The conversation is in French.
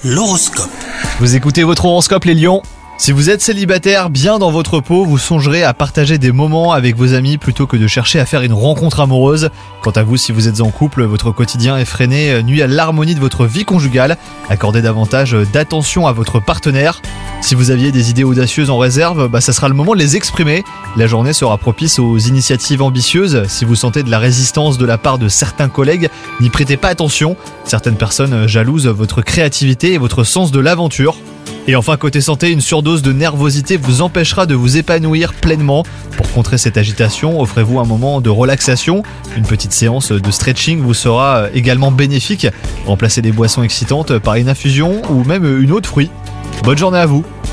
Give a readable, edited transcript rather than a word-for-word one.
L'horoscope. Vous écoutez votre horoscope les lions. Si vous êtes célibataire, bien dans votre peau, vous songerez à partager des moments avec vos amis plutôt que de chercher à faire une rencontre amoureuse. Quant à vous, si vous êtes en couple, votre quotidien effréné nuit à l'harmonie de votre vie conjugale. Accordez davantage d'attention à votre partenaire. Si vous aviez des idées audacieuses en réserve, ça sera le moment de les exprimer. La journée sera propice aux initiatives ambitieuses. Si vous sentez de la résistance de la part de certains collègues, n'y prêtez pas attention. Certaines personnes jalousent votre créativité et votre sens de l'aventure. Et enfin, côté santé, une surdose de nervosité vous empêchera de vous épanouir pleinement. Pour contrer cette agitation, offrez-vous un moment de relaxation. Une petite séance de stretching vous sera également bénéfique. Remplacez les boissons excitantes par une infusion ou même une eau de fruits. Bonne journée à vous!